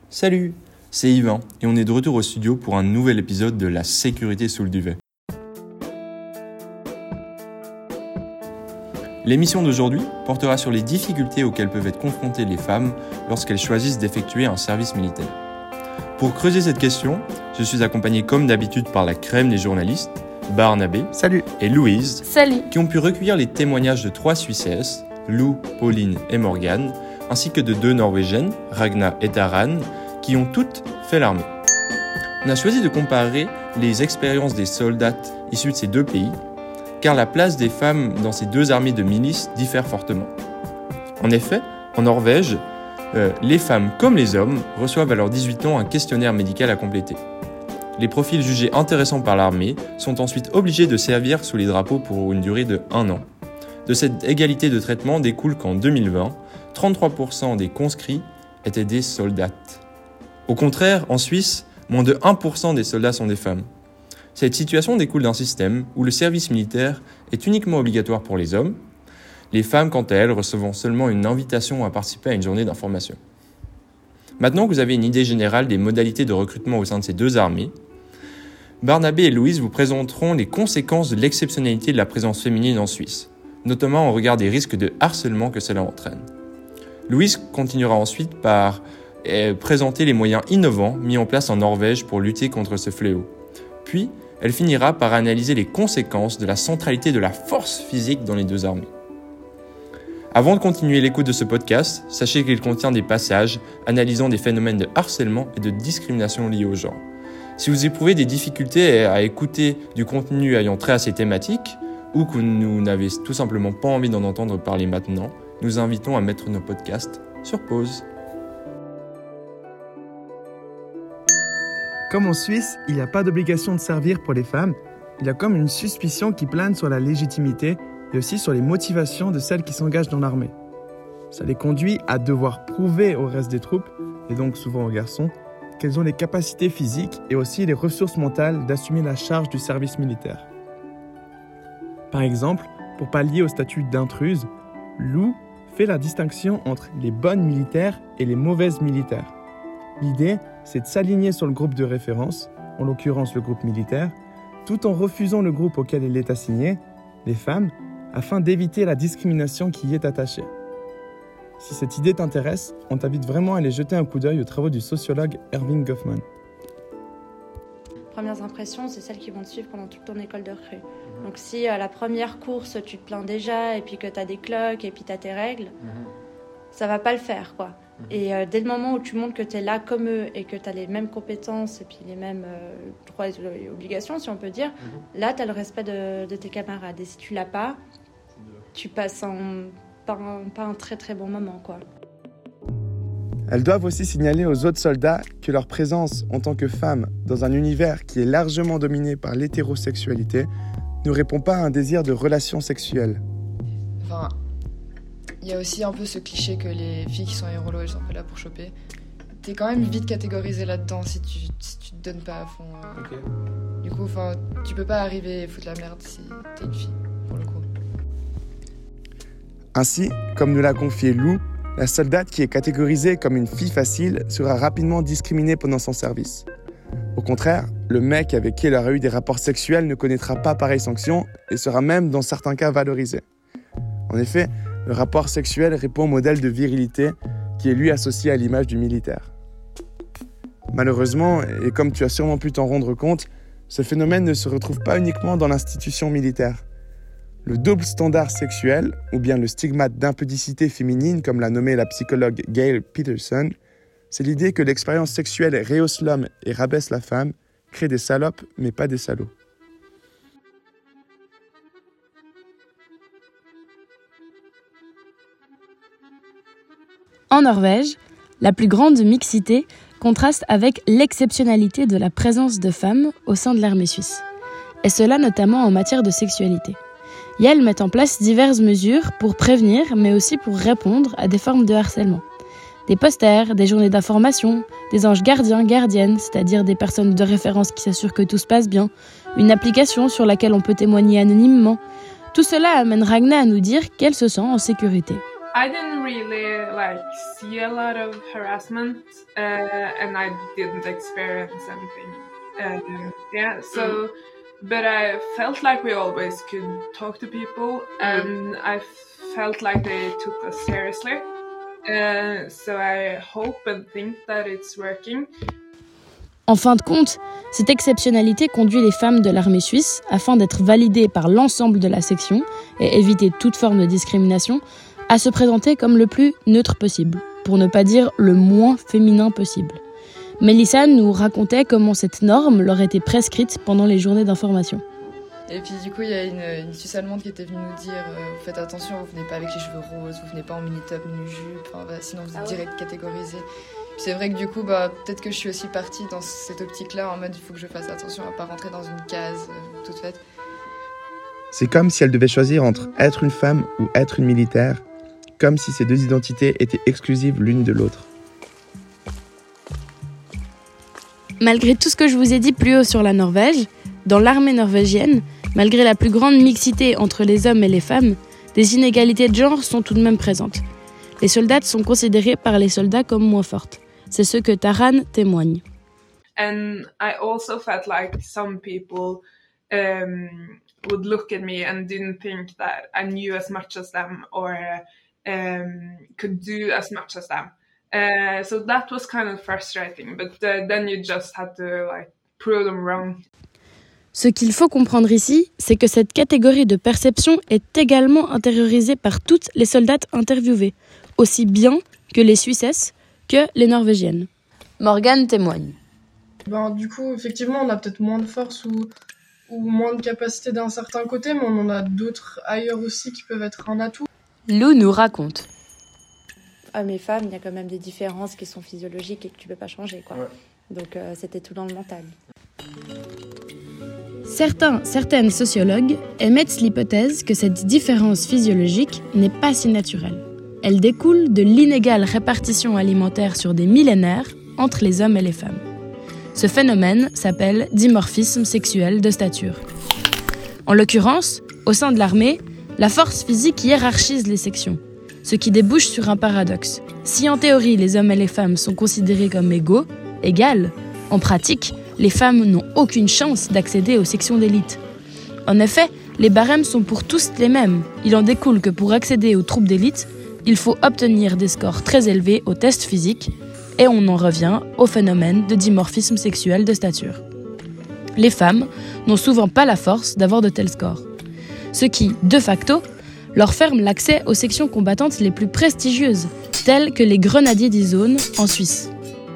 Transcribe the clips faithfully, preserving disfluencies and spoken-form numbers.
Salut, c'est Yvan et on est de retour au studio pour un nouvel épisode de La sécurité sous le duvet. L'émission d'aujourd'hui portera sur les difficultés auxquelles peuvent être confrontées les femmes lorsqu'elles choisissent d'effectuer un service militaire. Pour creuser cette question, je suis accompagné comme d'habitude par la crème des journalistes, Barnabé Salut. et Louise, Salut. qui ont pu recueillir les témoignages de trois Suissesses, Lou, Pauline et Morgane, ainsi que de deux Norvégiennes, Ragna et Taran, qui ont toutes fait l'armée. On a choisi de comparer les expériences des soldats issus de ces deux pays, car la place des femmes dans ces deux armées de milices diffère fortement. En effet, en Norvège, euh, les femmes comme les hommes reçoivent à leurs dix-huit ans un questionnaire médical à compléter. Les profils jugés intéressants par l'armée sont ensuite obligés de servir sous les drapeaux pour une durée de un an. De cette égalité de traitement découle qu'en deux mille vingt, trente-trois pour cent des conscrits étaient des soldats. Au contraire, en Suisse, moins de un pour cent des soldats sont des femmes. Cette situation découle d'un système où le service militaire est uniquement obligatoire pour les hommes, les femmes, quant à elles, recevant seulement une invitation à participer à une journée d'information. Maintenant que vous avez une idée générale des modalités de recrutement au sein de ces deux armées, Barnabé et Louise vous présenteront les conséquences de l'exceptionnalité de la présence féminine en Suisse, notamment au regard des risques de harcèlement que cela entraîne. Louise continuera ensuite par eh, présenter les moyens innovants mis en place en Norvège pour lutter contre ce fléau. Puis, elle finira par analyser les conséquences de la centralité de la force physique dans les deux armées. Avant de continuer l'écoute de ce podcast, sachez qu'il contient des passages analysant des phénomènes de harcèlement et de discrimination liés au genre. Si vous éprouvez des difficultés à écouter du contenu ayant trait à ces thématiques, ou que vous n'avez tout simplement pas envie d'en entendre parler maintenant, nous invitons à mettre nos podcasts sur pause. Comme en Suisse, il n'y a pas d'obligation de servir pour les femmes, il y a comme une suspicion qui plane sur la légitimité et aussi sur les motivations de celles qui s'engagent dans l'armée. Ça les conduit à devoir prouver au reste des troupes, et donc souvent aux garçons, qu'elles ont les capacités physiques et aussi les ressources mentales d'assumer la charge du service militaire. Par exemple, pour pallier au statut d'intruse, Lou fait la distinction entre les bonnes militaires et les mauvaises militaires. L'idée, c'est de s'aligner sur le groupe de référence, en l'occurrence le groupe militaire, tout en refusant le groupe auquel elle est assignée, les femmes, afin d'éviter la discrimination qui y est attachée. Si cette idée t'intéresse, on t'invite vraiment à aller jeter un coup d'œil aux travaux du sociologue Erving Goffman. Premières impressions, c'est celles qui vont te suivre pendant toute ton école de recrue. Mmh. Donc si à la première course, tu te plains déjà, et puis que tu as des cloques, et puis tu as tes règles, mmh. ça va pas le faire, quoi. Mmh. Et euh, dès le moment où tu montres que tu es là comme eux, et que tu as les mêmes compétences, et puis les mêmes euh, droits et obligations, si on peut dire, mmh. là, tu as le respect de, de tes camarades. Et si tu l'as pas, tu passes un, pas, un, pas un très très bon moment, quoi. Elles doivent aussi signaler aux autres soldats que leur présence en tant que femme dans un univers qui est largement dominé par l'hétérosexualité ne répond pas à un désir de relation sexuelle. Enfin, il y a aussi un peu ce cliché que les filles qui sont hérolos, elles sont un peu là pour choper. T'es quand même vite catégorisé là-dedans si tu, si tu te donnes pas à fond. Euh. Okay. Du coup, enfin, tu peux pas arriver et foutre la merde si t'es une fille, pour le coup. Ainsi, comme nous l'a confié Lou, la soldate qui est catégorisée comme une fille facile sera rapidement discriminée pendant son service. Au contraire, le mec avec qui elle aura eu des rapports sexuels ne connaîtra pas pareille sanction et sera même dans certains cas valorisé. En effet, le rapport sexuel répond au modèle de virilité qui est lui associé à l'image du militaire. Malheureusement, et comme tu as sûrement pu t'en rendre compte, ce phénomène ne se retrouve pas uniquement dans l'institution militaire. Le double standard sexuel, ou bien le stigmate d'impudicité féminine, comme l'a nommé la psychologue Gail Peterson, c'est l'idée que l'expérience sexuelle rehausse l'homme et rabaisse la femme, crée des salopes, mais pas des salauds. En Norvège, la plus grande mixité contraste avec l'exceptionnalité de la présence de femmes au sein de l'armée suisse, et cela notamment en matière de sexualité. Et elles mettent en place diverses mesures pour prévenir, mais aussi pour répondre à des formes de harcèlement. Des posters, des journées d'information, des anges gardiens, gardiennes, c'est-à-dire des personnes de référence qui s'assurent que tout se passe bien, une application sur laquelle on peut témoigner anonymement. Tout cela amène Ragna à nous dire qu'elle se sent en sécurité. I didn't really like see a lot of harassment, uh, and I didn't experience anything. Uh, yeah, so, mm. but I felt like we always could talk to people, and mm. I felt like they took us seriously. Uh, so I hope and think that it's working. En fin de compte, cette exceptionnalité conduit les femmes de l'armée suisse, afin d'être validées par l'ensemble de la section et éviter toute forme de discrimination, à se présenter comme le plus neutre possible, pour ne pas dire le moins féminin possible. Mélissa nous racontait comment cette norme leur était prescrite pendant les journées d'information. Et puis du coup, il y a une, une Suisse allemande qui était venue nous dire euh, « Faites attention, vous venez pas avec les cheveux roses, vous venez pas en mini-top, mini-jupe, enfin, bah, sinon vous êtes ah direct ouais. catégorisé. » C'est vrai que du coup, bah, peut-être que je suis aussi partie dans cette optique-là, en mode il faut que je fasse attention à pas rentrer dans une case euh, toute faite. C'est comme si elle devait choisir entre être une femme ou être une militaire, comme si ces deux identités étaient exclusives l'une de l'autre. Malgré tout ce que je vous ai dit plus haut sur la Norvège, dans l'armée norvégienne, malgré la plus grande mixité entre les hommes et les femmes, des inégalités de genre sont tout de même présentes. Les soldates sont considérées par les soldats comme moins fortes. C'est ce que Taran témoigne. And I also felt like some people um, would look at me and didn't think that I knew as much as them or um, could do as much as them. Uh, so that was kind of frustrating, but uh, then you just had to like prove them wrong. Ce qu'il faut comprendre ici, c'est que cette catégorie de perception est également intériorisée par toutes les soldates interviewées, aussi bien que les Suissesses que les Norvégiennes. Morgane témoigne. Ben, du coup, effectivement, on a peut-être moins de force ou, ou moins de capacité d'un certain côté, mais on en a d'autres ailleurs aussi qui peuvent être un atout. Lou nous raconte. Hommes et femmes, il y a quand même des différences qui sont physiologiques et que tu peux pas changer, quoi. Ouais. Donc euh, c'était tout dans le mental. Certains, certaines sociologues émettent l'hypothèse que cette différence physiologique n'est pas si naturelle. Elle découle de l'inégale répartition alimentaire sur des millénaires entre les hommes et les femmes. Ce phénomène s'appelle dimorphisme sexuel de stature. En l'occurrence, au sein de l'armée, la force physique hiérarchise les sections, ce qui débouche sur un paradoxe. Si en théorie les hommes et les femmes sont considérés comme égaux, égales, en pratique, les femmes n'ont aucune chance d'accéder aux sections d'élite. En effet, les barèmes sont pour tous les mêmes. Il en découle que pour accéder aux troupes d'élite, il faut obtenir des scores très élevés aux tests physiques, et on en revient au phénomène de dimorphisme sexuel de stature. Les femmes n'ont souvent pas la force d'avoir de tels scores, ce qui, de facto, leur ferme l'accès aux sections combattantes les plus prestigieuses, telles que les grenadiers d'Yonne en Suisse.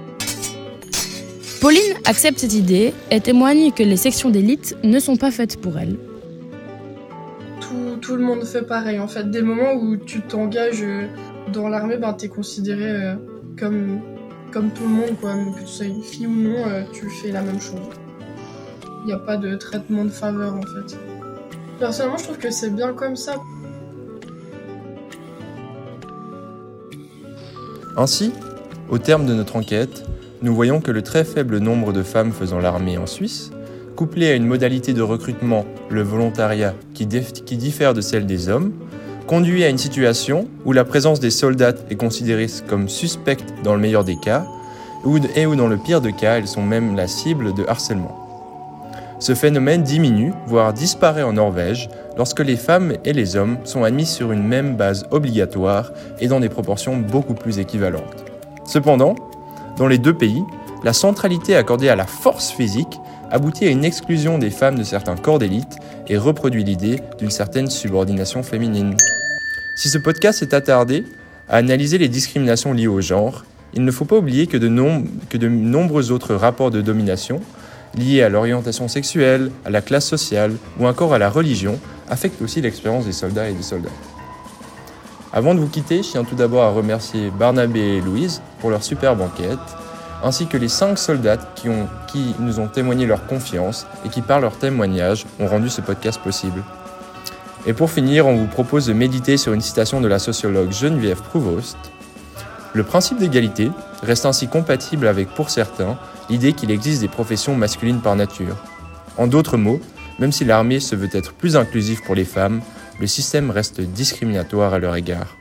Pauline accepte cette idée et témoigne que les sections d'élite ne sont pas faites pour elle. Tout, tout le monde fait pareil. En fait, dès le moment où tu t'engages dans l'armée, ben, tu es considéré euh, comme, comme tout le monde, quoi. Que tu sois une fille ou non, euh, tu fais la même chose. Il n'y a pas de traitement de faveur, en fait. Personnellement, je trouve que c'est bien comme ça. Ainsi, au terme de notre enquête, nous voyons que le très faible nombre de femmes faisant l'armée en Suisse, couplé à une modalité de recrutement, le volontariat, qui, dif- qui diffère de celle des hommes, conduit à une situation où la présence des soldats est considérée comme suspecte dans le meilleur des cas, et où dans le pire des cas, elles sont même la cible de harcèlement. Ce phénomène diminue, voire disparaît en Norvège, lorsque les femmes et les hommes sont admis sur une même base obligatoire et dans des proportions beaucoup plus équivalentes. Cependant, dans les deux pays, la centralité accordée à la force physique aboutit à une exclusion des femmes de certains corps d'élite et reproduit l'idée d'une certaine subordination féminine. Si ce podcast s'est attardé à analyser les discriminations liées au genre, il ne faut pas oublier que de, nom- que de nombreux autres rapports de domination, liés à l'orientation sexuelle, à la classe sociale ou encore à la religion, affectent aussi l'expérience des soldats et des soldats. Avant de vous quitter, je tiens tout d'abord à remercier Barnabé et Louise pour leur superbe enquête, ainsi que les cinq soldats qui, ont, qui nous ont témoigné leur confiance et qui, par leur témoignage, ont rendu ce podcast possible. Et pour finir, on vous propose de méditer sur une citation de la sociologue Geneviève Prouvost. Le principe d'égalité reste ainsi compatible avec, pour certains, l'idée qu'il existe des professions masculines par nature. En d'autres mots, même si l'armée se veut être plus inclusive pour les femmes, le système reste discriminatoire à leur égard.